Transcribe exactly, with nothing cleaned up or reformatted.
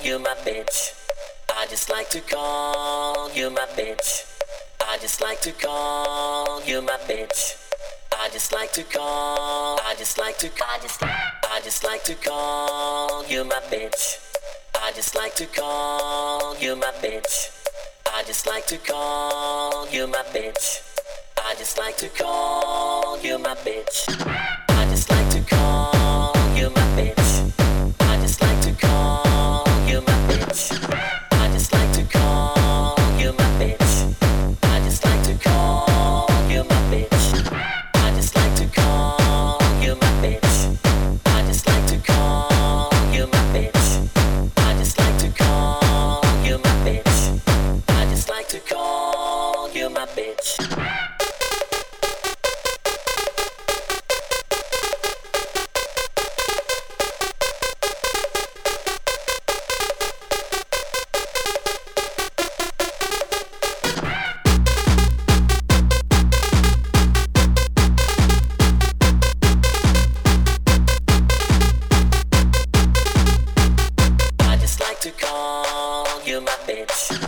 you my bitch. I just like to call you my bitch. I just like to call you my bitch. I just like to call. I just like to. I just. I just like to call you my bitch. I just like to call you my bitch. I just like to call you my bitch. I just like to call you my bitch. I just like to call you my bitch. I just like to call you my bitch. I just like to call you my bitch. I just like to call you my bitch. I just like to call you my bitch. I just like to call you my bitch. I just like to call you my bitch. I just like to call you my bitch. I just like to call you my bitch.